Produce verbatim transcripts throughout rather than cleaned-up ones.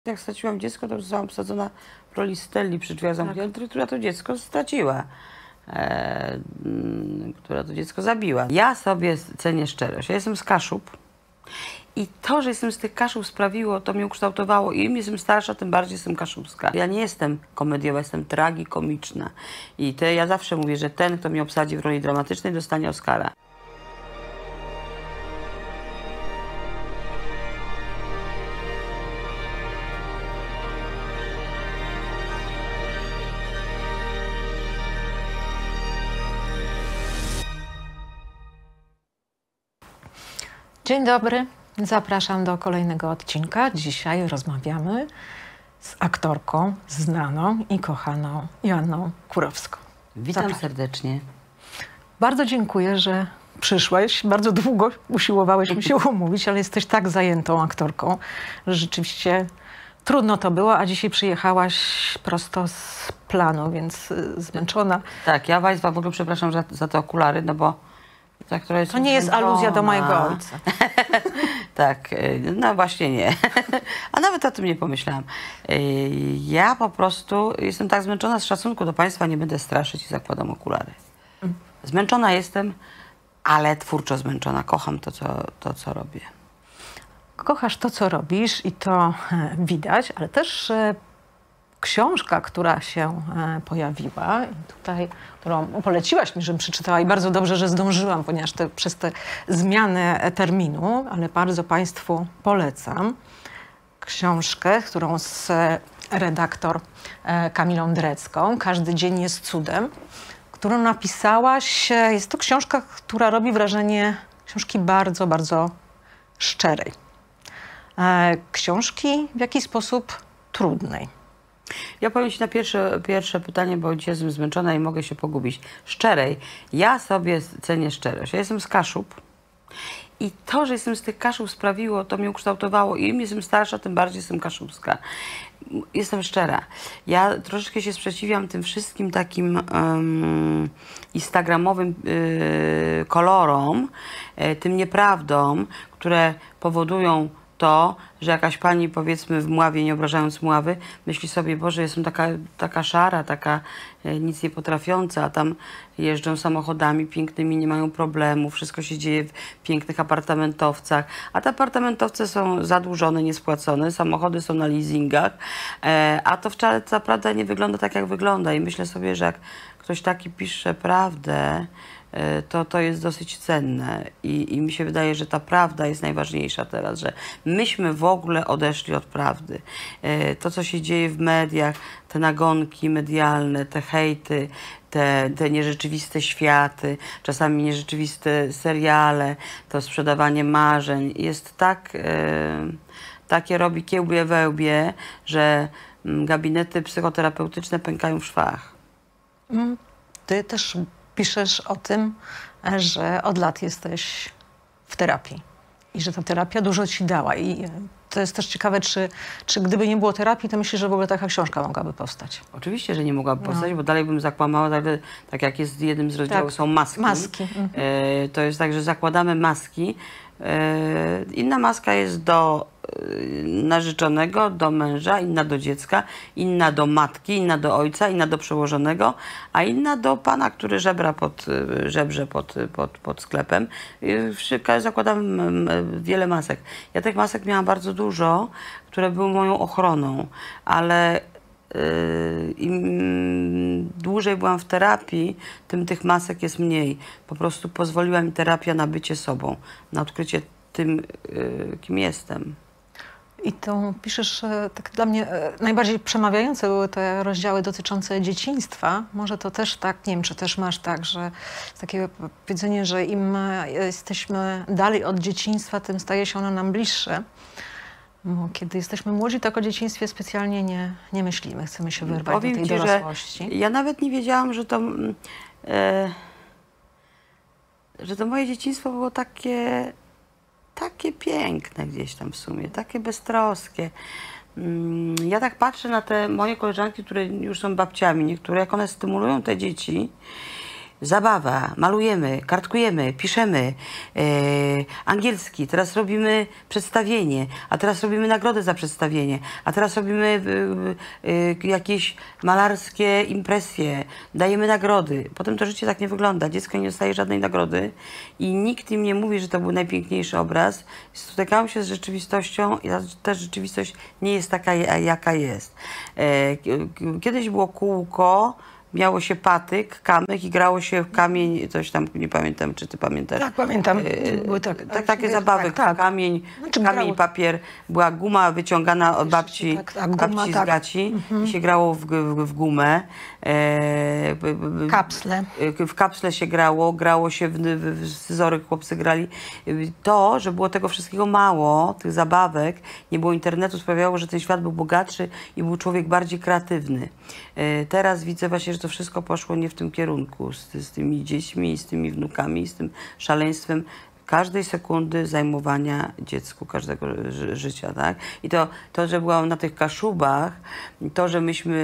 Jak straciłam dziecko, to zostałam obsadzona w roli Stelli przy drzwiach zamkniętych, tak. która to dziecko straciła, e, która to dziecko zabiła. Ja sobie cenię szczerość. Ja jestem z Kaszub i to, że jestem z tych Kaszub sprawiło, to mnie ukształtowało i im jestem starsza, tym bardziej jestem kaszubska. Ja nie jestem komediowa, jestem tragikomiczna i to ja zawsze mówię, że ten, kto mnie obsadzi w roli dramatycznej, dostanie Oscara. Dzień dobry, zapraszam do kolejnego odcinka. Dzisiaj rozmawiamy z aktorką znaną i kochaną Joanną Kurowską. Witam Zapraszam. serdecznie. Bardzo dziękuję, że przyszłeś. Bardzo długo usiłowałeś mi się umówić, ale jesteś tak zajętą aktorką, że rzeczywiście trudno to było, a dzisiaj przyjechałaś prosto z planu, więc zmęczona. Tak, ja Państwa w ogóle przepraszam za, za te okulary, no bo ta, która jest To nie jest zmęczona. aluzja do mojego ojca. Tak, no właśnie nie. A nawet o tym nie pomyślałam. Ja po prostu jestem tak zmęczona, z szacunku do Państwa nie będę straszyć i zakładam okulary. Zmęczona jestem, ale twórczo zmęczona. Kocham to, co, to, co robię. Kochasz to, co robisz i to widać, ale też książka, która się pojawiła, i tutaj, którą poleciłaś mi, żebym przeczytała i bardzo dobrze, że zdążyłam, ponieważ te, przez te zmiany terminu, ale bardzo Państwu polecam książkę, którą z redaktor Kamilą Drecką, Każdy dzień jest cudem, którą napisałaś. Jest to książka, która robi wrażenie książki bardzo, bardzo szczerej. Książki w jakiś sposób trudnej. Ja powiem Ci na pierwsze, pierwsze pytanie, bo dzisiaj jestem zmęczona i mogę się pogubić. Szczerej. Ja sobie cenię szczerość. Ja jestem z Kaszub i to, że jestem z tych Kaszub sprawiło, to mnie ukształtowało i im jestem starsza, tym bardziej jestem kaszubska. Jestem szczera. Ja troszeczkę się sprzeciwiam tym wszystkim takim um, instagramowym yy, kolorom, yy, tym nieprawdom, które powodują to, że jakaś pani, powiedzmy w Mławie, nie obrażając Mławy, myśli sobie, Boże, jestem taka, taka szara, taka e, nic nie potrafiąca, a tam jeżdżą samochodami pięknymi, nie mają problemu, wszystko się dzieje w pięknych apartamentowcach, a te apartamentowce są zadłużone, niespłacone, samochody są na leasingach, e, a to wcale ta prawda nie wygląda tak, jak wygląda i myślę sobie, że jak ktoś taki pisze prawdę, to to jest dosyć cenne I, i mi się wydaje, że ta prawda jest najważniejsza teraz, że myśmy w ogóle odeszli od prawdy. To, co się dzieje w mediach, te nagonki medialne, te hejty, te, te nierzeczywiste światy, czasami nierzeczywiste seriale, to sprzedawanie marzeń jest tak, takie robi kiełbie wełbie, że gabinety psychoterapeutyczne pękają w szwach. Ty też piszesz o tym, że od lat jesteś w terapii i że ta terapia dużo ci dała. I to jest też ciekawe, czy, czy gdyby nie było terapii, to myślisz, że w ogóle taka książka mogłaby powstać? Oczywiście, że nie mogłaby powstać, no. bo dalej bym zakłamała, tak, tak jak jest w jednym z rozdziałów, tak. są maski. Maski. Mhm. E, to jest tak, że zakładamy maski. E, inna maska jest do e, narzeczonego, do męża, inna do dziecka, inna do matki, inna do ojca, inna do przełożonego, a inna do pana, który żebra pod, żebrze pod, pod, pod sklepem. E, zakładamy wiele masek. Ja tych masek miałam bardzo dużo, które były moją ochroną, ale im dłużej byłam w terapii, tym tych masek jest mniej. Po prostu pozwoliła mi terapia na bycie sobą, na odkrycie tym, kim jestem. I to piszesz, tak dla mnie najbardziej przemawiające były te rozdziały dotyczące dzieciństwa. Może to też tak, nie wiem, czy też masz tak, że takie powiedzenie, że im jesteśmy dalej od dzieciństwa, tym staje się ono nam bliższe. Bo kiedy jesteśmy młodzi, tak o dzieciństwie specjalnie nie, nie myślimy. Chcemy się wyrwać Powiem do tej ci, dorosłości. Że ja nawet nie wiedziałam, że to, e, że to moje dzieciństwo było takie, takie piękne gdzieś tam w sumie, takie beztroskie. Ja tak patrzę na te moje koleżanki, które już są babciami, niektóre, jak one stymulują te dzieci zabawa, malujemy, kartkujemy, piszemy, e, angielski, teraz robimy przedstawienie, a teraz robimy nagrodę za przedstawienie, a teraz robimy e, e, jakieś malarskie impresje, dajemy nagrody. Potem to życie tak nie wygląda. Dziecko nie dostaje żadnej nagrody i nikt im nie mówi, że to był najpiękniejszy obraz. Spotykałam się z rzeczywistością i ta rzeczywistość nie jest taka, jaka jest. E, kiedyś było kółko, miało się patyk, kamyk i grało się w kamień, coś tam, nie pamiętam, czy ty pamiętasz? Tak, pamiętam. E, Były tak, tak, takie zabawy, tak, tak. kamień, Znaczy, kamień grało- papier, była guma wyciągana od babci, tak, tak, guma, babci tak. z gaci i się grało w, w, w gumę. E, b- b- Kapsle. w kapsle się grało, grało się w, w, w scyzory, chłopcy grali. To, że było tego wszystkiego mało, tych zabawek, nie było internetu, sprawiało, że ten świat był bogatszy i był człowiek bardziej kreatywny. E, Teraz widzę właśnie, że to wszystko poszło nie w tym kierunku, z, z tymi dziećmi, z tymi wnukami, z tym szaleństwem każdej sekundy zajmowania dziecku, każdego ży życia, tak? I to, to, że byłam na tych Kaszubach, to, że myśmy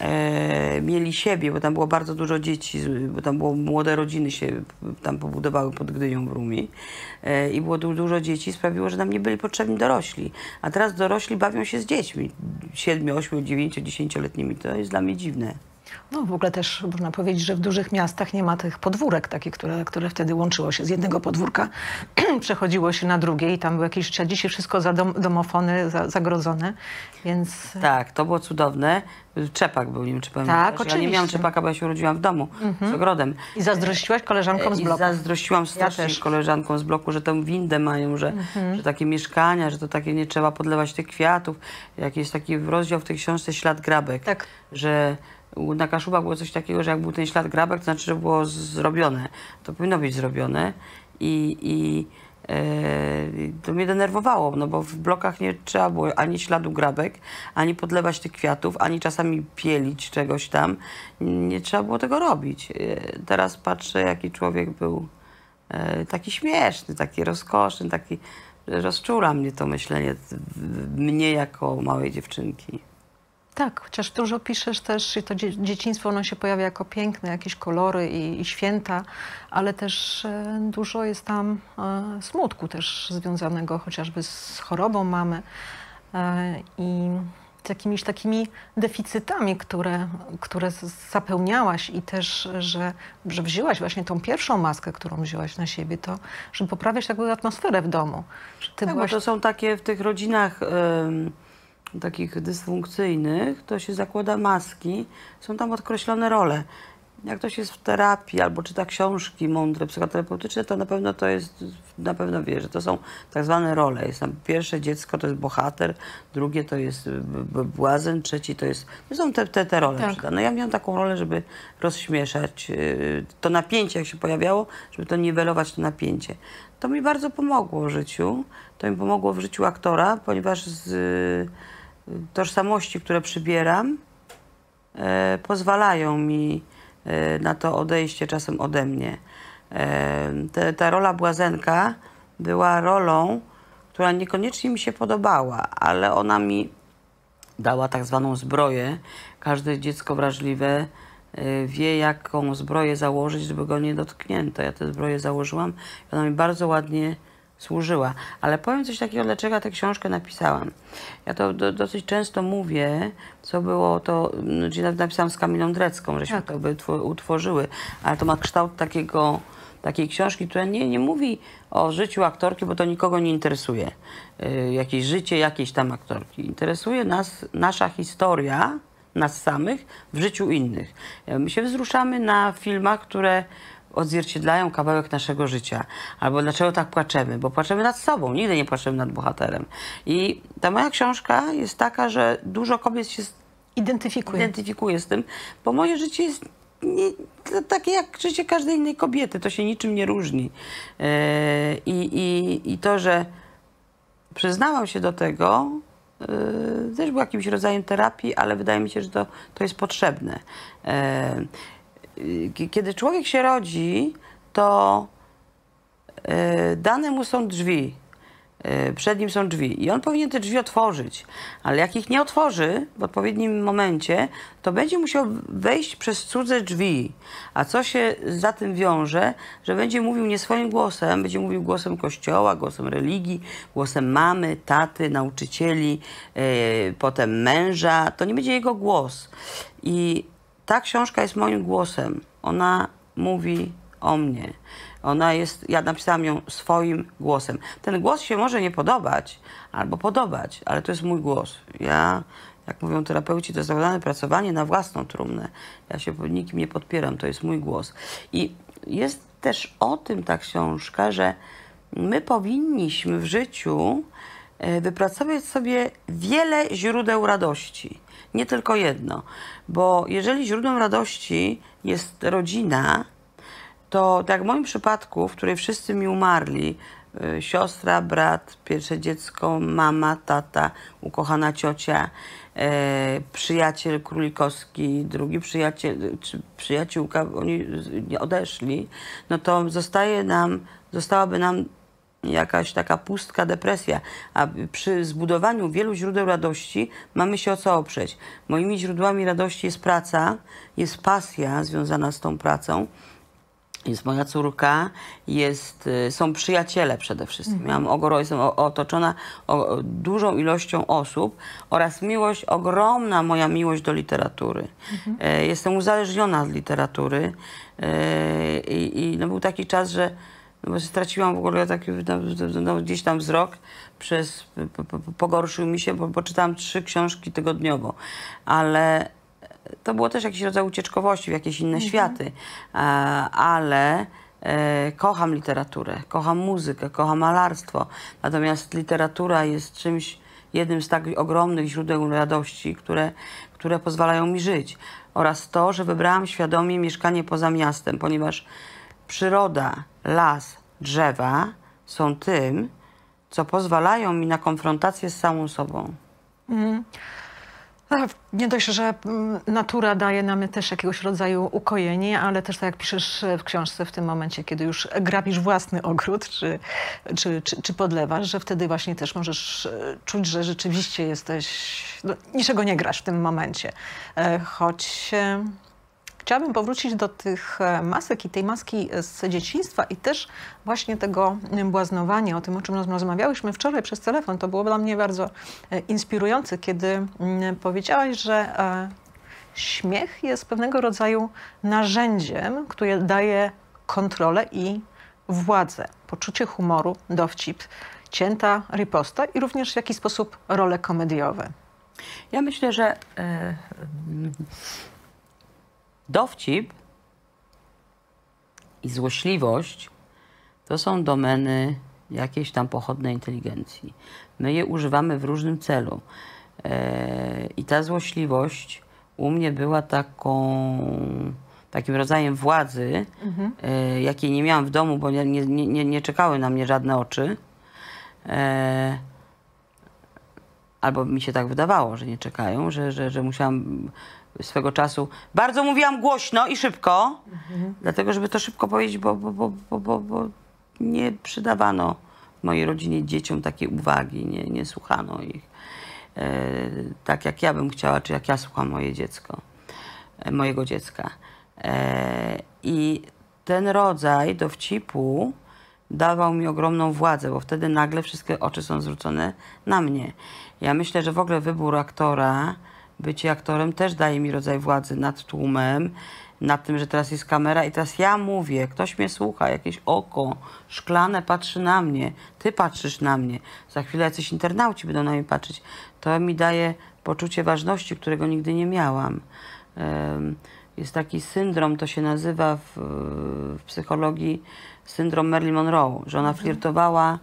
e, mieli siebie, bo tam było bardzo dużo dzieci, bo tam było młode rodziny się tam pobudowały pod Gdynią w Rumi e, i było du dużo dzieci, sprawiło, że nam nie byli potrzebni dorośli. A teraz dorośli bawią się z dziećmi, siedmiu, ośmiu, dziewięciu, dziesięcioletnimi. To jest dla mnie dziwne. No w ogóle też można powiedzieć, że w dużych miastach nie ma tych podwórek takich, które, które wtedy łączyło się z jednego podwórka, przechodziło się na drugie i tam były jakieś życia. Dzisiaj wszystko za dom, domofony, za, zagrodzone, więc... Tak, to było cudowne. Czepak był, nie wiem, czy pamiętasz. Tak, Ja nie oczywiście. miałam czepaka, bo ja się urodziłam w domu z ogrodem. I zazdrościłaś koleżankom z I bloku. zazdrościłam strasznie też. koleżankom z bloku, że tą windę mają, że, że takie mieszkania, że to takie nie trzeba podlewać tych kwiatów. Jak jest taki rozdział w tej książce Ślad grabek, Tak. że u- na Kaszubach było coś takiego, że jak był ten ślad grabek, to znaczy, że było z- zrobione. To powinno być zrobione i, i e, to mnie denerwowało, no bo w blokach nie trzeba było ani śladu grabek, ani podlewać tych kwiatów, ani czasami pielić czegoś tam. Nie trzeba było tego robić. E, Teraz patrzę, jaki człowiek był e, taki śmieszny, taki rozkoszny, taki rozczula mnie to myślenie, w- mnie jako małej dziewczynki. Tak, chociaż dużo piszesz też i to dzie dzieciństwo, ono się pojawia jako piękne, jakieś kolory i, i święta, ale też e, dużo jest tam e, smutku też związanego chociażby z chorobą mamy e, i z jakimiś takimi deficytami, które, które z- zapełniałaś i też, że, że wzięłaś właśnie tą pierwszą maskę, którą wzięłaś na siebie, to żeby poprawiać taką atmosferę w domu. Że ty Tak, bo byłaś... to są takie w tych rodzinach em, takich dysfunkcyjnych, to się zakłada maski, są tam odkreślone role. Jak ktoś jest w terapii albo czyta książki mądre, psychoterapeutyczne, to na pewno to jest, na pewno wie, że to są tak zwane role. Jest tam pierwsze dziecko to jest bohater, drugie to jest b- b- błazen, trzeci to jest... To są te, te, te role. Tak. Przyda. No ja miałam taką rolę, żeby rozśmieszać yy, to napięcie, jak się pojawiało, żeby to niwelować to napięcie. To mi bardzo pomogło w życiu. To mi pomogło w życiu aktora, ponieważ z y, tożsamości, które przybieram, e, pozwalają mi e, na to odejście czasem ode mnie. E, te, ta rola błazenka była rolą, która niekoniecznie mi się podobała, ale ona mi dała tak zwaną zbroję. Każde dziecko wrażliwe e, wie, jaką zbroję założyć, żeby go nie dotknięto. Ja tę zbroję założyłam i ona mi bardzo ładnie służyła. Ale powiem coś takiego, dlaczego ja tę książkę napisałam. Ja to do, dosyć często mówię, co było to, no, gdzie napisałam z Kamilą Drecką, żeśmy Tak. to by tw- utworzyły, ale to ma kształt takiego, takiej książki, która nie, nie mówi o życiu aktorki, bo to nikogo nie interesuje. Yy, jakieś życie jakiejś tam aktorki. Interesuje nas nasza historia, nas samych, w życiu innych. Yy, My się wzruszamy na filmach, które odzwierciedlają kawałek naszego życia. Albo dlaczego tak płaczemy? Bo płaczemy nad sobą, nigdy nie płaczemy nad bohaterem. I ta moja książka jest taka, że dużo kobiet się Identyfikuję. identyfikuje z tym, bo moje życie jest nie, to takie jak życie każdej innej kobiety. To się niczym nie różni. Yy, i, i, I to, że przyznałam się do tego, yy, też był jakimś rodzajem terapii, ale wydaje mi się, że to, to jest potrzebne. Yy, K- Kiedy człowiek się rodzi, to e, dane mu są drzwi. y, przed nim są drzwi i on powinien te drzwi otworzyć, ale jak ich nie otworzy w odpowiednim momencie, to będzie musiał wejść przez cudze drzwi. A co się za tym wiąże? Że będzie mówił nie swoim głosem, będzie mówił głosem kościoła, głosem religii, głosem mamy, taty, nauczycieli, y, potem męża. To nie będzie jego głos. I ta książka jest moim głosem. Ona mówi o mnie. Ona jest, ja napisałam ją swoim głosem. Ten głos się może nie podobać, albo podobać, ale to jest mój głos. Ja, jak mówią terapeuci, to jest zawodane pracowanie na własną trumnę. Ja się pod nikim nie podpieram, to jest mój głos. I jest też o tym ta książka, że my powinniśmy w życiu wypracować sobie wiele źródeł radości. Nie tylko jedno. Bo jeżeli źródłem radości jest rodzina, to tak jak w moim przypadku, w której wszyscy mi umarli, y, siostra, brat, pierwsze dziecko, mama, tata, ukochana ciocia, y, przyjaciel królikowski, drugi przyjaciel, czy przyjaciółka, oni nie odeszli, no to zostaje nam, zostałaby nam jakaś taka pustka, depresja. A przy zbudowaniu wielu źródeł radości mamy się o co oprzeć. Moimi źródłami radości jest praca, jest pasja związana z tą pracą, jest moja córka, jest, są przyjaciele przede wszystkim. Mhm. Miałam ogoro, jestem otoczona o, dużą ilością osób oraz miłość, ogromna moja miłość do literatury. Mhm. E, jestem uzależniona od literatury e, i, i no był taki czas, że no, straciłam w ogóle taki no, no, gdzieś tam wzrok, przez, po, po, pogorszył mi się, bo poczytałam trzy książki tygodniowo, ale to było też jakiś rodzaj ucieczkowości w jakieś inne mhm. światy, e, ale e, kocham literaturę, kocham muzykę, kocham malarstwo, natomiast literatura jest czymś, jednym z tak ogromnych źródeł radości, które, które pozwalają mi żyć. Oraz to, że wybrałam świadomie mieszkanie poza miastem, ponieważ przyroda, las, drzewa są tym, co pozwalają mi na konfrontację z samą sobą. Mhm. Nie dość, że natura daje nam też jakiegoś rodzaju ukojenie, ale też tak jak piszesz w książce, w tym momencie, kiedy już grabisz własny ogród, czy, czy, czy, czy podlewasz, że wtedy właśnie też możesz czuć, że rzeczywiście jesteś, no, niczego nie grasz w tym momencie. Choć chciałabym powrócić do tych masek i tej maski z dzieciństwa i też właśnie tego błaznowania, o tym, o czym rozmawiałyśmy wczoraj przez telefon. To było dla mnie bardzo inspirujące, kiedy powiedziałaś, że śmiech jest pewnego rodzaju narzędziem, które daje kontrolę i władzę, poczucie humoru, dowcip, cięta riposta i również w jakiś sposób role komediowe. Ja myślę, że e, dowcip i złośliwość to są domeny jakiejś tam pochodnej inteligencji. My je używamy w różnym celu. E, I ta złośliwość u mnie była taką, takim rodzajem władzy, mhm. e, jakiej nie miałam w domu, bo nie, nie, nie, nie czekały na mnie żadne oczy. E, albo mi się tak wydawało, że nie czekają, że, że, że musiałam swego czasu... Bardzo mówiłam głośno i szybko, mhm. dlatego żeby to szybko powiedzieć, bo, bo, bo, bo, bo, bo nie przydawano w mojej rodzinie dzieciom takiej uwagi, nie, nie słuchano ich e, tak, jak ja bym chciała, czy jak ja słucham moje dziecko, e, mojego dziecka. E, I ten rodzaj dowcipu dawał mi ogromną władzę, bo wtedy nagle wszystkie oczy są zwrócone na mnie. Ja myślę, że w ogóle wybór aktora, bycie aktorem też daje mi rodzaj władzy nad tłumem, nad tym, że teraz jest kamera i teraz ja mówię, ktoś mnie słucha, jakieś oko szklane patrzy na mnie, ty patrzysz na mnie, za chwilę jacyś internauci będą na mnie patrzeć. To mi daje poczucie ważności, którego nigdy nie miałam. Jest taki syndrom, to się nazywa w, w psychologii syndrom Marilyn Monroe, że ona flirtowała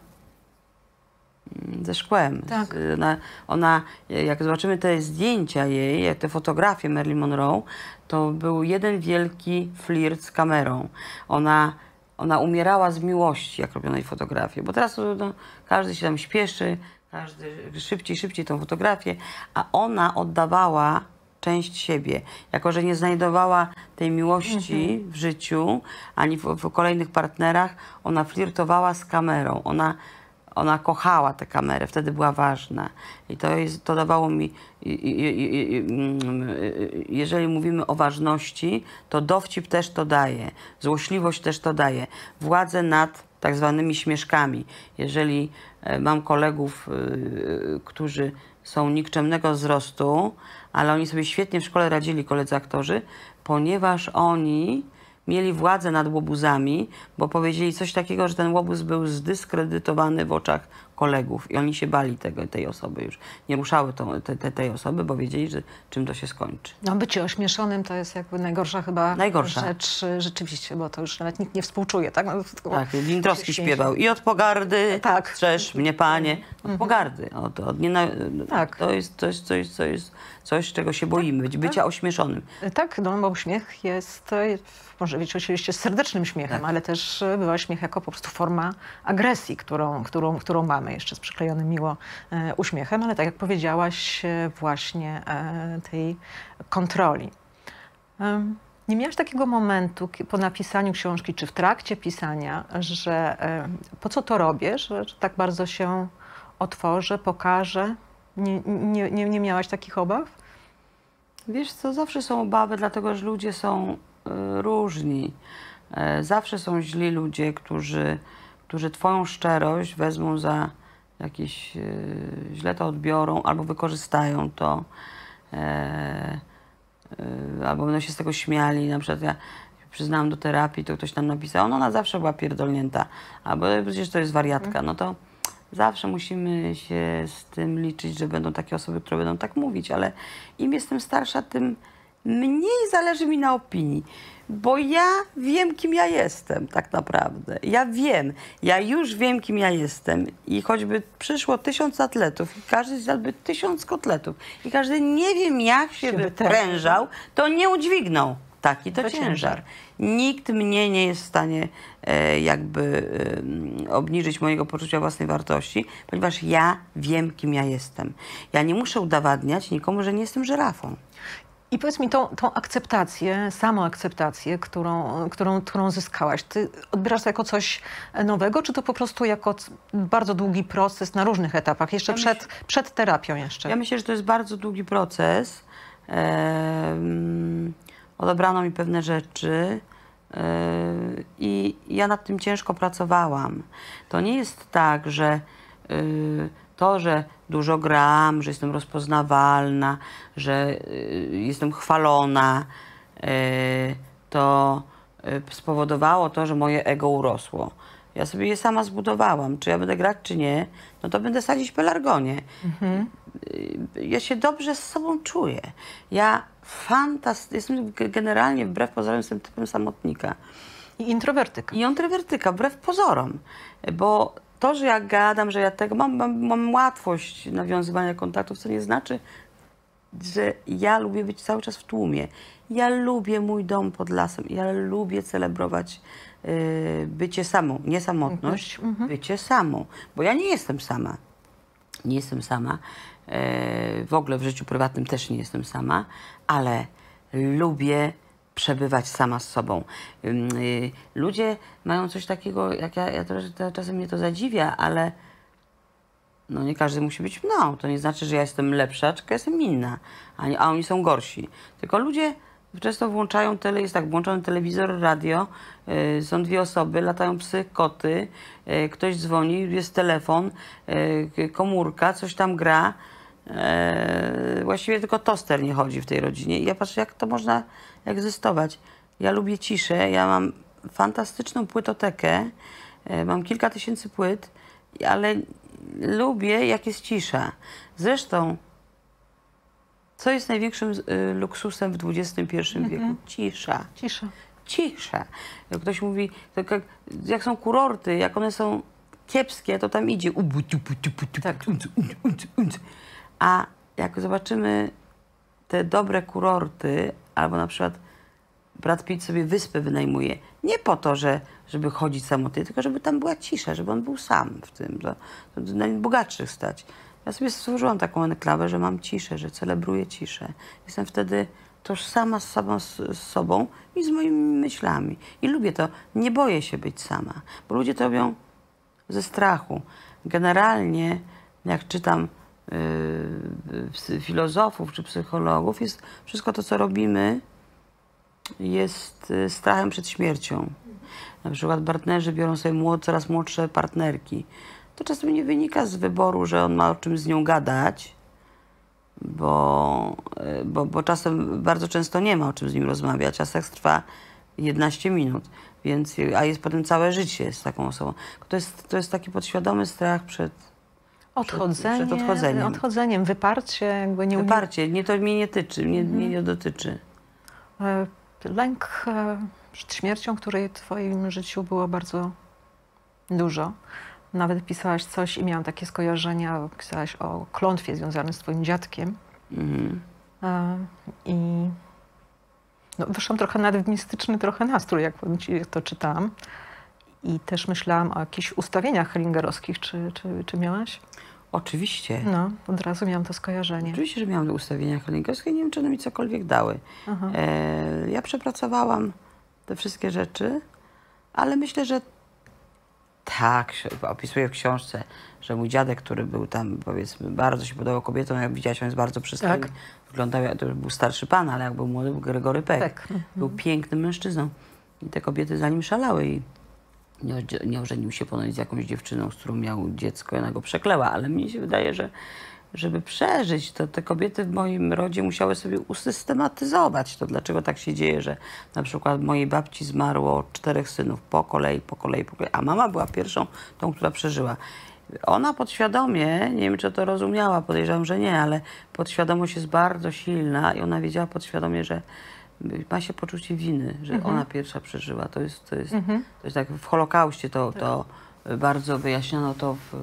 ze szkłem. Tak. Ona, ona, jak zobaczymy te zdjęcia jej, jak te fotografie Marilyn Monroe, to był jeden wielki flirt z kamerą. Ona, ona umierała z miłości, jak robiono jej fotografię, bo teraz no, każdy się tam śpieszy, każdy szybciej, szybciej tą fotografię, a ona oddawała część siebie. Jako że nie znajdowała tej miłości mhm. w życiu, ani w, w kolejnych partnerach, ona flirtowała z kamerą. Ona ona kochała tę kamerę, wtedy była ważna. I to, jest, to dawało mi, i, i, i, i, jeżeli mówimy o ważności, to dowcip też to daje, złośliwość też to daje, władzę nad tak zwanymi śmieszkami. Jeżeli mam kolegów, którzy są nikczemnego wzrostu, ale oni sobie świetnie w szkole radzili, koledzy aktorzy, ponieważ oni mieli władzę nad łobuzami, bo powiedzieli coś takiego, że ten łobuz był zdyskredytowany w oczach kolegów i oni się bali tego, tej osoby już. Nie ruszały to, te, te, tej osoby, bo wiedzieli, że czym to się skończy. No bycie ośmieszonym to jest jakby najgorsza chyba Najgorsza. rzecz rzeczywiście, bo to już nawet nikt nie współczuje, tak? No, tylko Tak, Dimitrowski się śpiewał i od pogardy, Tak. strzeż mnie panie, od pogardy. Od, od niena... Tak. To jest coś, coś, coś, coś, czego się boimy, być, bycia ośmieszonym. Tak, no bo śmiech jest, e, może być oczywiście serdecznym śmiechem, Tak. ale też e, bywa śmiech jako po prostu forma agresji, którą, którą, którą mamy, jeszcze z przyklejonym miło e, uśmiechem, ale tak jak powiedziałaś, e, właśnie e, tej kontroli. Em, Nie miałaś takiego momentu ki- po napisaniu książki, czy w trakcie pisania, że e, po co to robię, że, że tak bardzo się otworzę, pokażę? Nie, nie, nie, nie miałaś takich obaw? Wiesz co, zawsze są obawy, dlatego że ludzie są y, różni. E, zawsze są źli ludzie, którzy, którzy twoją szczerość wezmą za jakieś, y, źle to odbiorą albo wykorzystają to, e, y, albo będą się z tego śmiali. Na przykład ja przyznałam do terapii, to ktoś tam napisał, no ona zawsze była pierdolnięta, albo przecież to jest wariatka, no to zawsze musimy się z tym liczyć, że będą takie osoby, które będą tak mówić, ale im jestem starsza, tym mniej zależy mi na opinii, bo ja wiem, kim ja jestem tak naprawdę. Ja wiem, ja już wiem, kim ja jestem i choćby przyszło tysiąc atletów i każdy zjadłby tysiąc kotletów i każdy nie wiem, jak się Się wyprężał, to nie udźwignął. Taki to, To ciężar. ciężar. Nikt mnie nie jest w stanie e, jakby e, obniżyć mojego poczucia własnej wartości, ponieważ ja wiem, kim ja jestem. Ja nie muszę udowadniać nikomu, że nie jestem żyrafą. I powiedz mi tą, tą akceptację, samoakceptację, którą, którą, którą zyskałaś. Ty odbierasz to jako coś nowego, czy to po prostu jako c- bardzo długi proces na różnych etapach, jeszcze Ja przed, przed terapią jeszcze? Ja myślę, że to jest bardzo długi proces. Em, odebrano mi pewne rzeczy e, i ja nad tym ciężko pracowałam. To nie jest tak, że y, to, że dużo gram, że jestem rozpoznawalna, że y, jestem chwalona, y, to y, spowodowało to, że moje ego urosło. Ja sobie je sama zbudowałam. Czy ja będę grać, czy nie, no to będę sadzić pelargonie. Y, Ja się dobrze z sobą czuję. Ja fantastycznie, jestem g- generalnie, wbrew pozorom, jestem typem samotnika. I introwertyka. I introwertyka, wbrew pozorom. Bo to, że ja gadam, że ja tego, mam, mam, mam łatwość nawiązywania kontaktów, co nie znaczy, że ja lubię być cały czas w tłumie. Ja lubię mój dom pod lasem. Ja lubię celebrować y, bycie samą. Nie samotność, bycie samą. Bo ja nie jestem sama. Nie jestem sama. E, w ogóle w życiu prywatnym też nie jestem sama, ale lubię przebywać sama z sobą. Ym, y, ludzie mają coś takiego, jak ja, ja to, to, czasem mnie to zadziwia, ale no nie każdy musi być mną. To nie znaczy, że ja jestem lepsza, tylko jestem inna, a, nie, a oni są gorsi. Tylko ludzie często włączają tele, jest tak, włączony telewizor, radio, y, są dwie osoby, latają psy, koty, y, ktoś dzwoni, jest telefon, y, komórka, coś tam gra. E, właściwie tylko toster nie chodzi w tej rodzinie. I ja patrzę, jak to można egzystować. Ja lubię ciszę, ja mam fantastyczną płytotekę, e, mam kilka tysięcy płyt, ale lubię, jak jest cisza. Zresztą, co jest największym y, luksusem w dwudziestym pierwszym wieku? Cisza. Cisza. Cisza. Jak ktoś mówi, to jak, jak są kurorty, jak one są kiepskie, to tam idzie ubu, tupu, tupu, tupu, Tak. unc, unc, unc, unc. A jak zobaczymy te dobre kurorty, albo na przykład Brad Pitt sobie wyspę wynajmuje, nie po to, że, żeby chodzić samotnie, tylko żeby tam była cisza, żeby on był sam w tym, to, to na bogatszych stać. Ja sobie stworzyłam taką enklawę, że mam ciszę, że celebruję ciszę. Jestem wtedy tożsama z sobą, z, z sobą i z moimi myślami. I lubię to. Nie boję się być sama, bo ludzie to robią ze strachu. generalnie jak czytam y, filozofów czy psychologów, jest wszystko to, co robimy, jest y, strachem przed śmiercią. Na przykład partnerzy biorą sobie młod, coraz młodsze partnerki. To czasem nie wynika z wyboru, że on ma o czym z nią gadać, bo, y, bo, bo czasem bardzo często nie ma o czym z nim rozmawiać, a seks trwa jedenaście minut, więc, a jest potem całe życie z taką osobą. To jest, to jest taki podświadomy strach przed, Odchodzenie, przed odchodzeniem. odchodzeniem, wyparcie, jakby nie Wyparcie, nie, to mnie nie tyczy, mnie, mnie nie dotyczy. E, Lęk e, przed śmiercią, której w twoim życiu było bardzo dużo. Nawet pisałaś coś i miałam takie skojarzenia, pisałaś o klątwie związanej z twoim dziadkiem. Mhm. E, I no, wyszłam trochę nawet w mistyczny trochę nastrój, jak ci to czytałam. I też myślałam o jakichś ustawieniach hellingerowskich. Czy, czy, czy miałaś? Oczywiście. No, od razu miałam to skojarzenie. Oczywiście, że miałam te ustawienia hellingerskie. Nie wiem, czy one mi cokolwiek dały. E, ja przepracowałam te wszystkie rzeczy, ale myślę, że tak, opisuję w książce, że mój dziadek, który był tam, powiedzmy, bardzo się podobał kobietom, jak widziałaś, on jest bardzo przystojny. Tak. Wyglądał, to już był starszy pan, ale jak był młody, był Gregory Peck. Tak. Był pięknym mężczyzną. I te kobiety za nim szalały. I nie, nie ożenił się ponoć z jakąś dziewczyną, z którą miał dziecko, i ona go przekleła. Ale mnie się wydaje, że żeby przeżyć, to te kobiety w moim rodzie musiały sobie usystematyzować to, dlaczego tak się dzieje, że na przykład mojej babci zmarło czterech synów po kolei, po kolei, po kolei, a mama była pierwszą, tą, która przeżyła. Ona podświadomie, nie wiem, czy to rozumiała, podejrzewam, że nie, ale podświadomość jest bardzo silna i ona wiedziała podświadomie, że ma się poczucie winy, że Mhm. ona pierwsza przeżyła. To jest, to jest, Mhm. to jest tak w Holokauście to, to bardzo wyjaśniano to w,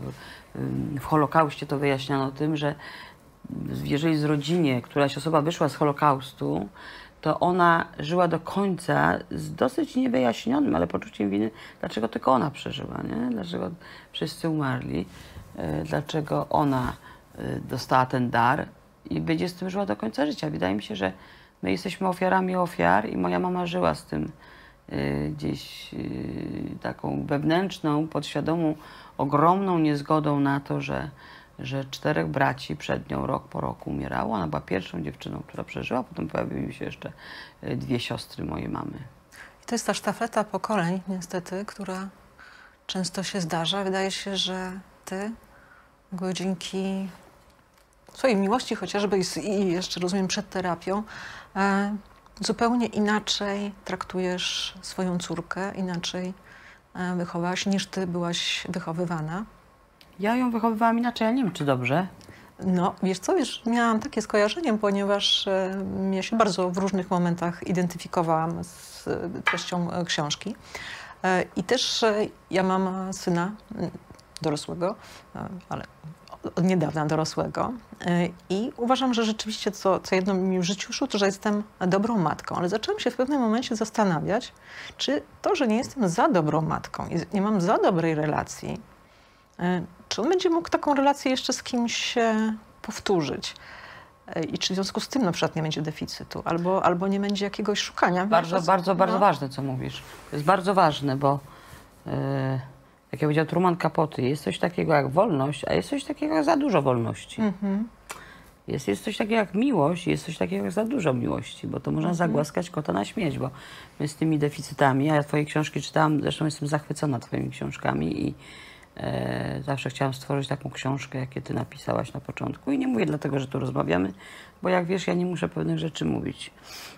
w Holokauście to wyjaśniano tym, że jeżeli z rodzinie któraś osoba wyszła z Holokaustu, to ona żyła do końca z dosyć niewyjaśnionym, ale poczuciem winy, dlaczego tylko ona przeżyła, nie? Dlaczego wszyscy umarli, e, dlaczego ona e, dostała ten dar i będzie z tym żyła do końca życia. Wydaje mi się, że my jesteśmy ofiarami ofiar i moja mama żyła z tym e, gdzieś e, taką wewnętrzną, podświadomą, ogromną niezgodą na to, że że czterech braci przed nią rok po roku umierało. Ona była pierwszą dziewczyną, która przeżyła. Potem pojawiły się jeszcze dwie siostry mojej mamy. I to jest ta sztafeta pokoleń, niestety, która często się zdarza. Wydaje się, że ty jakby dzięki swojej miłości chociażby i, i jeszcze rozumiem przed terapią, e, zupełnie inaczej traktujesz swoją córkę, inaczej e, wychowałaś niż ty byłaś wychowywana. Ja ją wychowywałam inaczej, ja nie wiem, czy dobrze. No, wiesz co, wiesz, miałam takie skojarzenie, ponieważ e, ja się bardzo w różnych momentach identyfikowałam z e, treścią e, książki. E, I też e, ja mam syna m, dorosłego, e, ale od niedawna dorosłego. E, I uważam, że rzeczywiście co, co jedno mi w życiu szło, to że jestem dobrą matką. Ale zaczęłam się w pewnym momencie zastanawiać, czy to, że nie jestem za dobrą matką i nie mam za dobrej relacji, e, czy on będzie mógł taką relację jeszcze z kimś e, powtórzyć? E, I czy w związku z tym na przykład nie będzie deficytu? Albo, albo nie będzie jakiegoś szukania? Bardzo, Wiesz, bardzo, bardzo no. ważne, co mówisz. To jest bardzo ważne, bo yy, jak ja powiedział Truman Capote, jest coś takiego jak wolność, a jest coś takiego jak za dużo wolności. Mhm. Jest, jest coś takiego jak miłość, jest coś takiego jak za dużo miłości, bo to można zagłaskać kota na śmierć, bo my z tymi deficytami, a ja twoje książki czytałam, zresztą jestem zachwycona twoimi książkami i E, zawsze chciałam stworzyć taką książkę, jakie ty napisałaś na początku. I nie mówię dlatego, że tu rozmawiamy, bo jak wiesz, ja nie muszę pewnych rzeczy mówić.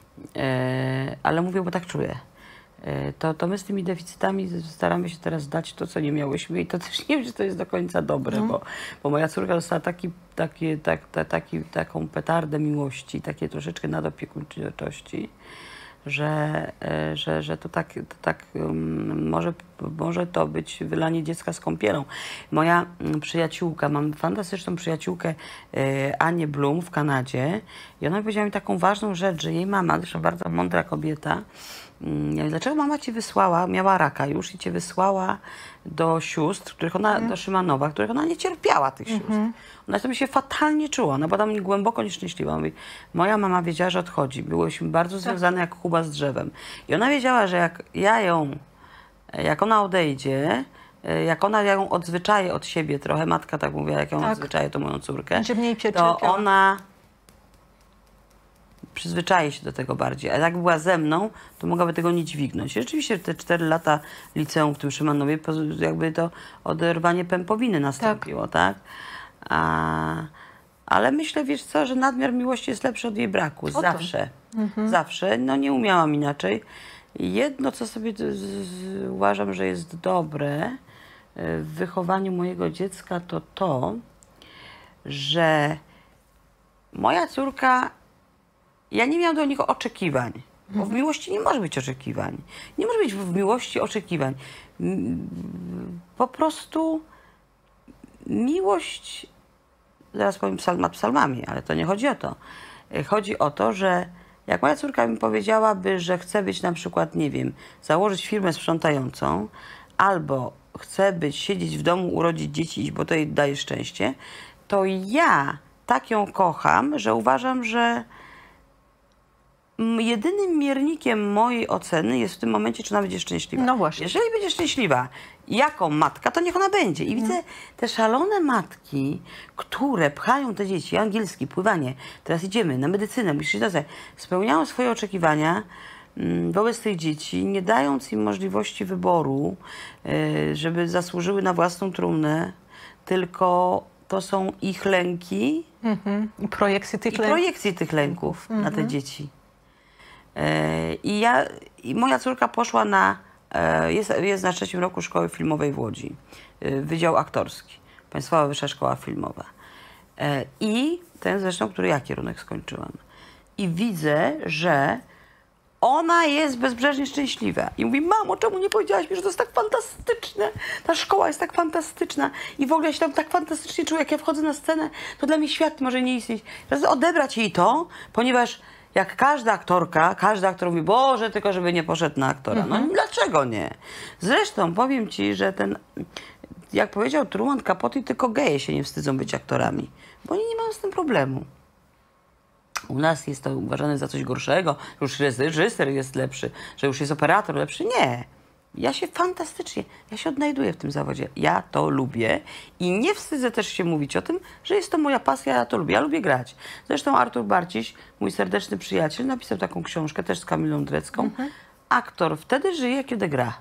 E, ale mówię, bo tak czuję. E, to, to my z tymi deficytami staramy się teraz dać to, co nie miałyśmy i to też nie wiem, czy to jest do końca dobre, mm. bo, bo moja córka dostała taki, taki, tak, ta, taki, taką petardę miłości, takie troszeczkę nadopiekuńczości, że, że, że to tak, to tak um, może, może to być wylanie dziecka z kąpielą. Moja um, przyjaciółka, mam fantastyczną przyjaciółkę e, Anię Blum w Kanadzie i ona powiedziała mi taką ważną rzecz, że jej mama, zresztą bardzo mądra kobieta, um, ja wiem, dlaczego mama cię wysłała, miała raka już i cię wysłała do sióstr, których ona, mm. do Szymanowa, których ona nie cierpiała, tych sióstr. Mm-hmm. Ona sobie się fatalnie czuła, ona była tam głęboko nieszczęśliwa. Mówi, moja mama wiedziała, że odchodzi. Byłyśmy bardzo tak. związane jak chuba z drzewem. I ona wiedziała, że jak ja ją, jak ona odejdzie, e, jak ona ją odzwyczaje od siebie trochę, matka tak mówiła, jak ją Tak. odzwyczaje, to moją córkę, Będzie mniej to cierpiała. ona przyzwyczai się do tego bardziej. A jak była ze mną, to mogłaby tego nie dźwignąć. I rzeczywiście te cztery lata liceum w tym Szymanowie, poz- jakby to oderwanie pępowiny nastąpiło, tak? A, ale myślę, wiesz co, że nadmiar miłości jest lepszy od jej braku. to. Zawsze. Zawsze. No nie umiałam inaczej. Jedno, co sobie z, z, uważam, że jest dobre w wychowaniu mojego dziecka, to to, że moja córka, ja nie miałam do nich oczekiwań, bo w miłości nie może być oczekiwań. Nie może być w miłości oczekiwań. M, Po prostu miłość, zaraz powiem psalm nad psalmami, ale to nie chodzi o to. Chodzi o to, że jak moja córka mi powiedziałaby, że chce być na przykład, nie wiem, założyć firmę sprzątającą, albo chce być, siedzieć w domu, urodzić dzieci, bo to jej daje szczęście, to ja tak ją kocham, że uważam, że m- jedynym miernikiem mojej oceny jest w tym momencie, czy ona będzie szczęśliwa. No właśnie. Jeżeli będzie szczęśliwa jako matka, to niech ona będzie. I widzę te szalone matki, które pchają te dzieci, angielski, pływanie, teraz idziemy na medycynę, musisz to spełniają swoje oczekiwania mm, wobec tych dzieci, nie dając im możliwości wyboru, y, żeby zasłużyły na własną trumnę, tylko to są ich lęki Mhm. I projekcje tych i lęków. projekcje tych lęków na te dzieci. E, I ja, i moja córka poszła na, e, jest, jest na trzecim roku Szkoły Filmowej w Łodzi, e, Wydział Aktorski, Państwowa Wyższa Szkoła Filmowa. E, I ten zresztą, który ja kierunek skończyłam. I widzę, że ona jest bezbrzeżnie szczęśliwa. I mówi, mamo, czemu nie powiedziałaś mi, że to jest tak fantastyczne? Ta szkoła jest tak fantastyczna. I w ogóle ja się tam tak fantastycznie czuję, jak ja wchodzę na scenę, to dla mnie świat może nie istnieć. Teraz odebrać jej to, ponieważ jak każda aktorka, każdy aktor mówi, Boże, tylko żeby nie poszedł na aktora. No dlaczego nie? Zresztą powiem ci, że ten, jak powiedział Truman Capote, tylko geje się nie wstydzą być aktorami, bo oni nie mają z tym problemu. U nas jest to uważane za coś gorszego, że już reżyser jest lepszy, że już jest operator lepszy. Nie. Ja się fantastycznie, ja się odnajduję w tym zawodzie. Ja to lubię i nie wstydzę też się mówić o tym, że jest to moja pasja, ja to lubię. Ja lubię grać. Zresztą Artur Barciś, mój serdeczny przyjaciel, napisał taką książkę też z Kamilą Drecką. Mhm. Aktor wtedy żyje, kiedy gra.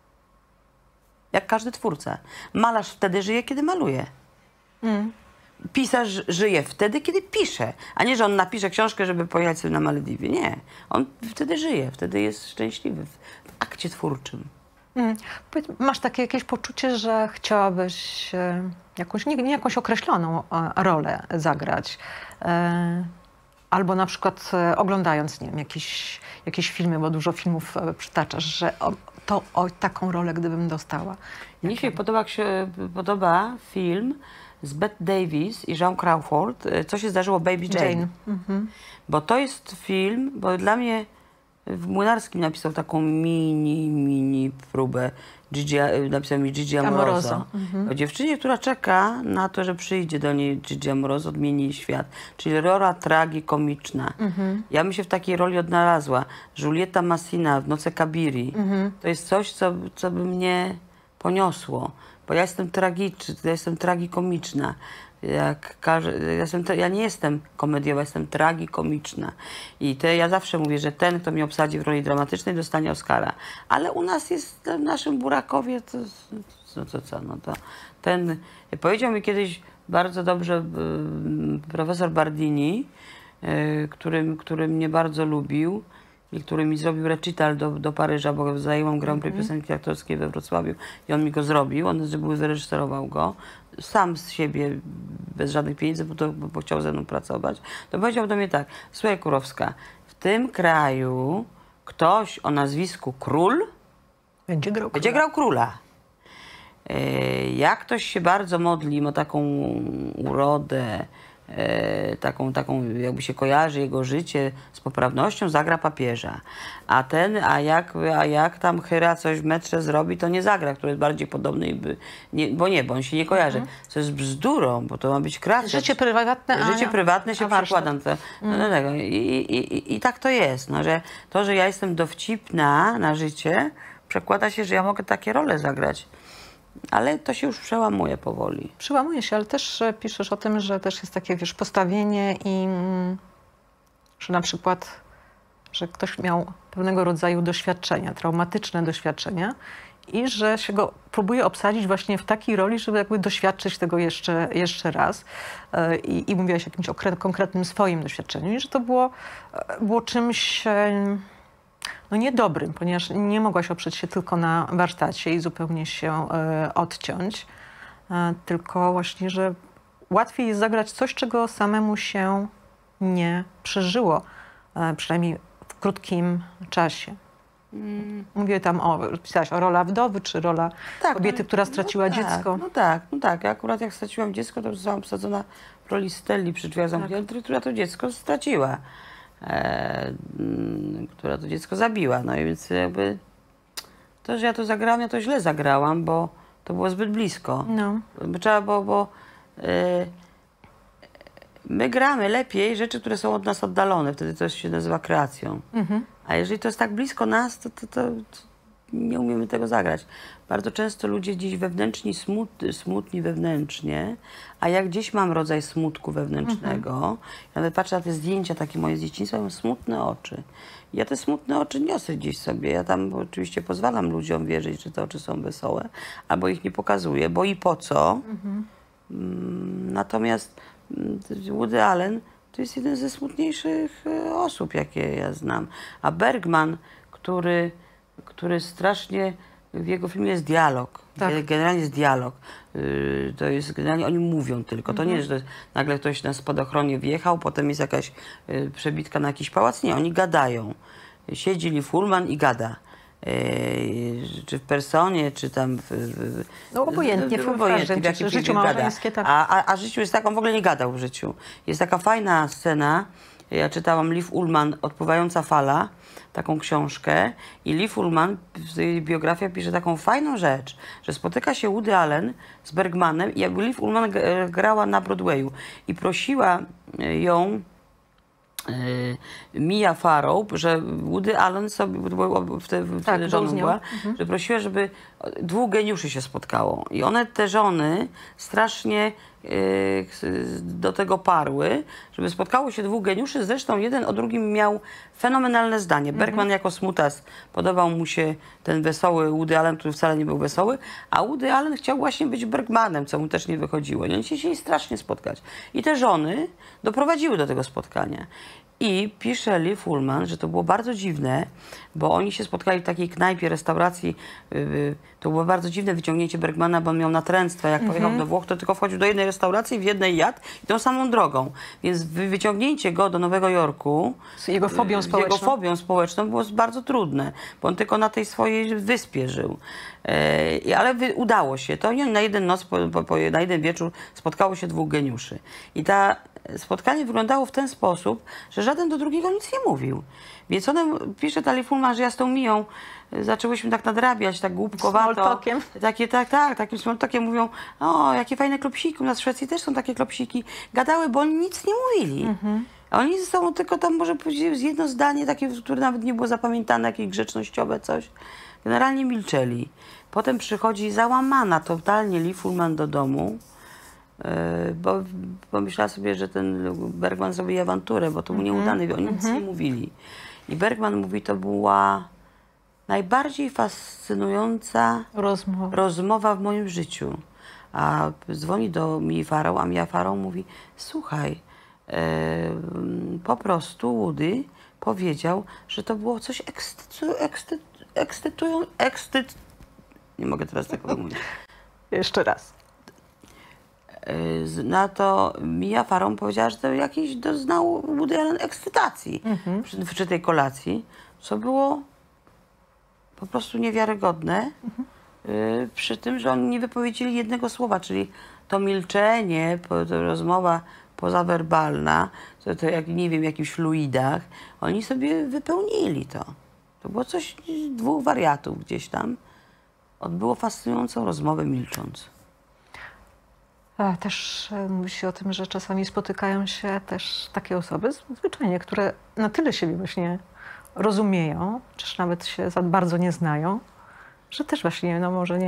Jak każdy twórca. Malarz wtedy żyje, kiedy maluje. Mm. Pisarz żyje wtedy, kiedy pisze, a nie, że on napisze książkę, żeby pojechać sobie na Malediwy. Nie. On wtedy żyje, wtedy jest szczęśliwy w, w akcie twórczym. Mm. Powiedz, masz takie jakieś poczucie, że chciałabyś e, jakąś, nie, nie jakąś określoną e, rolę zagrać? E, albo na przykład e, oglądając, nie wiem, jakieś, jakieś filmy, bo dużo filmów e, przytaczasz, że o, to o taką rolę, gdybym dostała. Mnie się podoba, jak się podoba film z Bette Davis i Jean Crawford, y, Co się zdarzyło Baby Jane. Jane. Mhm. Bo to jest film, bo dla mnie w Młynarskim napisał taką mini, mini próbę. Gigi, y, napisał mi Gigi Amoroso. Amoroso. Mhm. O dziewczynie, która czeka na to, że przyjdzie do niej Gigi Amoroso, odmieni jej świat. Czyli rola tragikomiczna. Mhm. Ja bym się w takiej roli odnalazła. Julieta Massina w Noce Kabiri. Mhm. To jest coś, co, co by mnie poniosło. Bo ja jestem tragiczna, ja jestem tragikomiczna. Jak każe, ja, jestem, ja nie jestem komediowa, jestem tragikomiczna. I te, ja zawsze mówię, że ten, kto mnie obsadzi w roli dramatycznej, dostanie Oscara. Ale u nas jest, w naszym Burakowie, to co, co, co, no to ten, powiedział mi kiedyś bardzo dobrze y, profesor Bardini, y, który, który mnie bardzo lubił i który mi zrobił recital do, do Paryża, bo zajęłam Grand Prix piosenki aktorskiej we Wrocławiu i on mi go zrobił, on wyreżyserował go, sam z siebie, bez żadnych pieniędzy, bo, to, bo chciał ze mną pracować. To powiedział do mnie tak, słuchaj Kurowska, w tym kraju ktoś o nazwisku Król Będzie grał będzie króla. grał króla. E, Jak ktoś się bardzo modli, ma taką urodę, e, taką, taką jakby się kojarzy jego życie z poprawnością, zagra papieża. A ten, a jak, a jak tam Hyra coś w metrze zrobi, to nie zagra, który jest bardziej podobny, i by, nie, bo nie, bo on się nie kojarzy. Co jest bzdurą, bo to ma być krawca. Życie prywatne, a Życie prywatne się a warsztat. przekładam. To, no, no, tego. I, i, i, I tak to jest, no, że to, że ja jestem dowcipna na życie, przekłada się, że ja mogę takie role zagrać. Ale to się już przełamuje powoli. Przełamuje się, ale też e, piszesz o tym, że też jest takie, wiesz, postawienie i mm, że na przykład, że ktoś miał pewnego rodzaju doświadczenia, traumatyczne doświadczenia i że się go próbuje obsadzić właśnie w takiej roli, żeby jakby doświadczyć tego jeszcze, jeszcze raz. E, I, i mówiłaś o jakimś okre- konkretnym swoim doświadczeniu i że to było, e, było czymś e, no niedobrym, ponieważ nie mogłaś oprzeć się tylko na warsztacie i zupełnie się e, odciąć, e, tylko właśnie, że łatwiej jest zagrać coś, czego samemu się nie przeżyło, e, przynajmniej w krótkim czasie. Mm. Mówię tam o, pisałaś o rola wdowy, czy rola kobiety, która straciła no dziecko. Tak, no tak, no tak. Ja akurat jak straciłam dziecko, to zostałam obsadzona w roli Stelli przy drzwiach zamkniętych, która to dziecko straciła. E, mm, która to dziecko zabiła. No i więc jakby to, że ja to zagrałam, ja to źle zagrałam, bo to było zbyt blisko. No. Bo trzeba, bo, bo e, my gramy lepiej rzeczy, które są od nas oddalone. Wtedy to się nazywa kreacją. Mhm. A jeżeli to jest tak blisko nas, to, to, to, to nie umiemy tego zagrać. Bardzo często ludzie gdzieś wewnętrzni, smut, smutni wewnętrznie, a jak gdzieś mam rodzaj smutku wewnętrznego, mhm. nawet patrzę na te zdjęcia takie moje z dzieciństwa, mam smutne oczy. Ja te smutne oczy niosę gdzieś sobie. Ja tam oczywiście pozwalam ludziom wierzyć, że te oczy są wesołe, albo ich nie pokazuję, bo i po co. Mhm. Natomiast Woody Allen to jest jeden ze smutniejszych osób, jakie ja znam. A Bergman, który, który strasznie, w jego filmie jest dialog. Tak. Generalnie jest dialog. To jest, generalnie oni mówią tylko. To Mhm. nie, że nagle ktoś na spadochronie wjechał, potem jest jakaś przebitka na jakiś pałac. Nie, oni gadają. Siedzi Lee Fullman i gada. Czy w personie, czy tam w... w no obojętnie, w, w, obojętnie, w, w jakim życiu filmie gada. Tak. A, a, a życiu jest tak, on w ogóle nie gadał w życiu. Jest taka fajna scena, ja czytałam Liv Ullmann, Odpływająca fala, taką książkę i Liv Ullmann w swojej biografii pisze taką fajną rzecz, że spotyka się Woody Allen z Bergmanem i jakby Liv Ullmann grała na Broadwayu i prosiła ją Mia Farrow, że Woody Allen sobie, wtedy, tak, wtedy żoną była, mhm. że prosiła, żeby dwóch geniuszy się spotkało. I one, te żony, strasznie y, do tego parły, żeby spotkało się dwóch geniuszy. Zresztą jeden o drugim miał fenomenalne zdanie. Mhm. Bergman jako smutas podobał mu się ten wesoły Woody Allen, który wcale nie był wesoły, a Woody Allen chciał właśnie być Bergmanem, co mu też nie wychodziło. I oni się chcieli strasznie spotkać. I te żony doprowadziły do tego spotkania. I pisze Lee Fullman, że to było bardzo dziwne, bo oni się spotkali w takiej knajpie, restauracji. Yy, to było bardzo dziwne wyciągnięcie Bergmana, bo on miał natręctwo. Jak mm-hmm. pojechał do Włoch, to tylko wchodził do jednej restauracji, w jednej jadł i tą samą drogą. Więc wyciągnięcie go do Nowego Jorku z jego fobią społeczną, jego fobią społeczną było bardzo trudne, bo on tylko na tej swojej wyspie żył. Yy, ale wy, udało się. To oni na jeden noc, po, po, po, na jeden wieczór spotkało się dwóch geniuszy. I ta spotkanie wyglądało w ten sposób, że żaden do drugiego nic nie mówił. Więc ona pisze ta Lee Fullman, że ja z tą Miją zaczęłyśmy tak nadrabiać, tak głupkowato. Smalltalkiem. Takie, tak, tak, takim smalltalkiem mówią, o, jakie fajne klopsiki, u nas w Szwecji też są takie klopsiki. Gadały, bo oni nic nie mówili. Mhm. A oni ze sobą tylko tam może powiedzieć jedno zdanie, takie, które nawet nie było zapamiętane, jakieś grzecznościowe coś. Generalnie milczeli. Potem przychodzi załamana totalnie Lee Fullman do domu, bo pomyślała sobie, że ten Bergman zrobi awanturę, bo to był nieudany, oni nic nie mówili. I Bergman mówi, to była najbardziej fascynująca rozmowa, rozmowa w moim życiu. A dzwoni do Mii Farrow, a Mia Farrow mówi, słuchaj, e, po prostu Woody powiedział, że to było coś ekscytującego, ekscy, ekscytują, ekscyt... nie mogę teraz tego mówić. Jeszcze raz. Na to Mia Farrow powiedziała, że to jakiś doznał Woody Allen ekscytacji mhm. przy, przy tej kolacji, co było po prostu niewiarygodne mhm. y, przy tym, że oni nie wypowiedzieli jednego słowa, czyli to milczenie, to rozmowa pozawerbalna, to, to jak nie wiem, w jakichś fluidach, oni sobie wypełnili to. To było coś, dwóch wariatów gdzieś tam odbyło fascynującą rozmowę milcząc. A, też mówi się o tym, że czasami spotykają się też takie osoby zwyczajnie, które na tyle siebie właśnie rozumieją, czyż nawet się za bardzo nie znają, że też właśnie no może nie,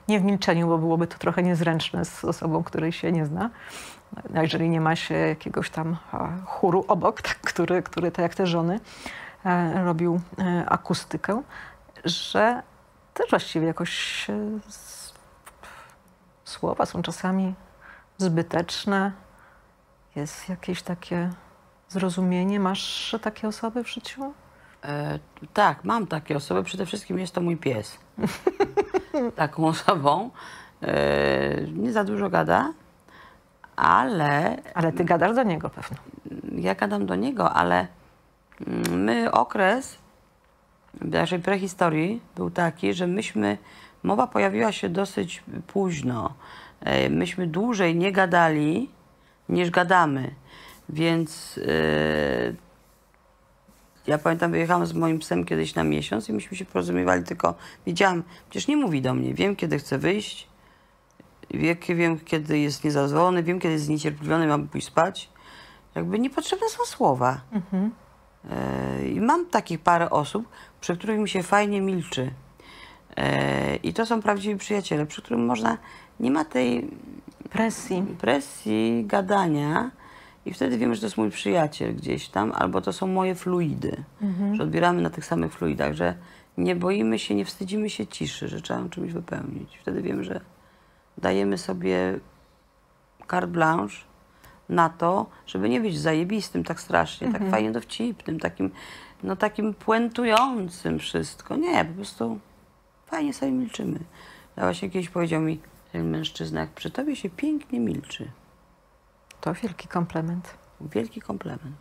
nie w milczeniu, bo byłoby to trochę niezręczne z osobą, której się nie zna. A jeżeli nie ma się jakiegoś tam a, chóru obok, tak, który, który tak jak te żony e, robił e, akustykę, że też właściwie jakoś e, s- słowa są czasami zbyteczne. Jest jakieś takie zrozumienie. Masz takie osoby w życiu? E, tak, mam takie osoby. Przede wszystkim jest to mój pies. Taką osobą. E, nie za dużo gada, ale Ale ty gadasz do niego pewno. ja gadam do niego, ale mm, my okres w naszej prehistorii był taki, że myśmy, mowa pojawiła się dosyć późno. E, Myśmy dłużej nie gadali, niż gadamy. Więc e, ja pamiętam, wyjechałam z moim psem kiedyś na miesiąc i myśmy się porozumiewali, tylko wiedziałam, przecież nie mówi do mnie, wiem kiedy chce wyjść, wie- wiem kiedy jest niezadowolony, wiem kiedy jest zniecierpliwiony, mam pójść spać. Jakby niepotrzebne są słowa. E, I mam takich parę osób, przy których mi się fajnie milczy. E, I to są prawdziwi przyjaciele, przy którym można, nie ma tej Presji. presji gadania i wtedy wiemy, że to jest mój przyjaciel gdzieś tam, albo to są moje fluidy, że odbieramy na tych samych fluidach, że nie boimy się, nie wstydzimy się ciszy, że trzeba czymś wypełnić. Wtedy wiemy, że dajemy sobie carte blanche na to, żeby nie być zajebistym tak strasznie, tak fajnie dowcipnym, takim, no takim puentującym wszystko. Nie, po prostu fajnie sobie milczymy. Ja właśnie kiedyś powiedział mi ten mężczyzna, jak przy tobie się pięknie milczy. To wielki komplement. Wielki komplement.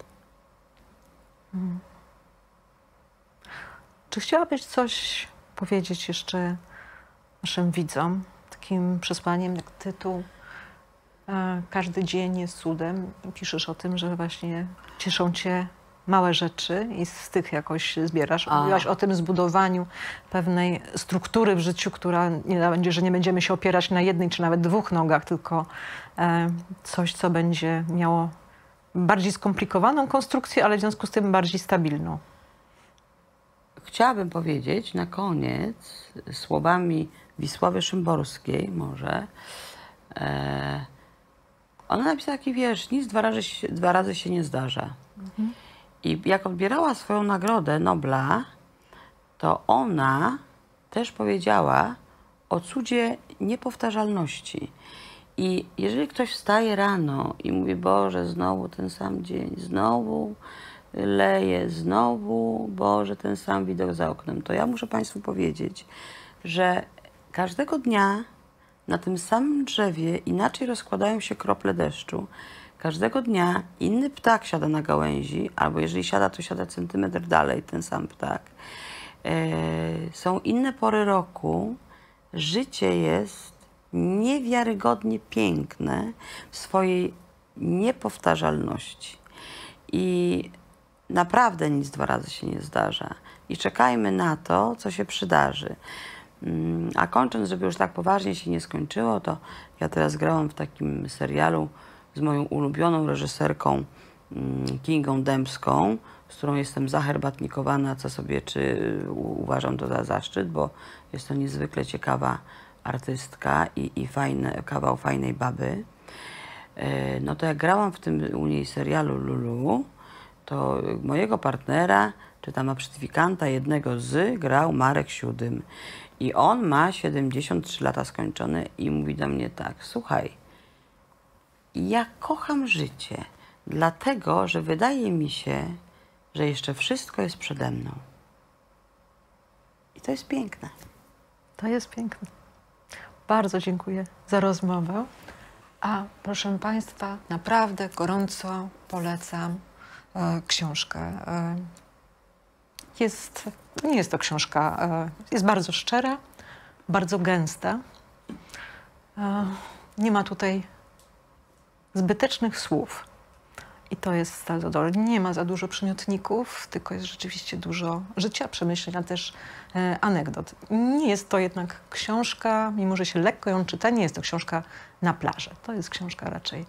Czy chciałabyś coś powiedzieć jeszcze naszym widzom? Takim przesłaniem, jak tytuł e, Każdy dzień jest cudem. I piszesz o tym, że właśnie cieszą cię małe rzeczy i z tych jakoś zbierasz. A. Mówiłaś o tym zbudowaniu pewnej struktury w życiu, która nie będzie, że nie będziemy się opierać na jednej czy nawet dwóch nogach, tylko e, coś, co będzie miało bardziej skomplikowaną konstrukcję, ale w związku z tym bardziej stabilną. Chciałabym powiedzieć na koniec słowami Wisławy Szymborskiej może. E, ona napisała taki wiersz, nic dwa razy, się- dwa razy się nie zdarza. I jak odbierała swoją nagrodę Nobla, to ona też powiedziała o cudzie niepowtarzalności. I jeżeli ktoś wstaje rano i mówi, Boże, znowu ten sam dzień, znowu leje, znowu, Boże, ten sam widok za oknem, to ja muszę Państwu powiedzieć, że każdego dnia na tym samym drzewie inaczej rozkładają się krople deszczu. Każdego dnia inny ptak siada na gałęzi, albo jeżeli siada, to siada centymetr dalej ten sam ptak. E, są inne pory roku. Życie jest niewiarygodnie piękne w swojej niepowtarzalności. I naprawdę nic dwa razy się nie zdarza. I czekajmy na to, co się przydarzy. Mm, A kończąc, żeby już tak poważnie się nie skończyło, to ja teraz grałam w takim serialu z moją ulubioną reżyserką mm, Kingą Dębską, z którą jestem zaherbatnikowana, co sobie czy u- uważam to za zaszczyt, bo jest to niezwykle ciekawa artystka i, i fajne, kawał fajnej baby. E, No to jak grałam w tym u niej serialu Lulu, to mojego partnera, czy tam apsyfikanta jednego z, grał Marek Siódym. I on ma siedemdziesiąt trzy lata skończone i mówi do mnie tak, słuchaj, ja kocham życie, dlatego, że wydaje mi się, że jeszcze wszystko jest przede mną. I to jest piękne. To jest piękne. Bardzo dziękuję za rozmowę. A proszę Państwa, naprawdę gorąco polecam e, książkę. E, jest, nie jest to książka, e, jest bardzo szczera, bardzo gęsta. E, nie ma tutaj zbytecznych słów. I to jest bardzo dobre. Nie ma za dużo przymiotników, tylko jest rzeczywiście dużo życia, przemyśleń, a też e, anegdot. Nie jest to jednak książka, mimo że się lekko ją czyta, nie jest to książka na plażę. To jest książka raczej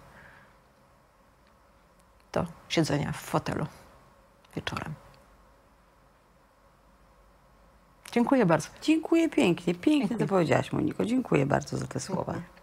do siedzenia w fotelu wieczorem. Dziękuję. Dziękuję bardzo. Dziękuję pięknie. Pięknie to powiedziałaś, Moniko. Dziękuję bardzo za te słowa.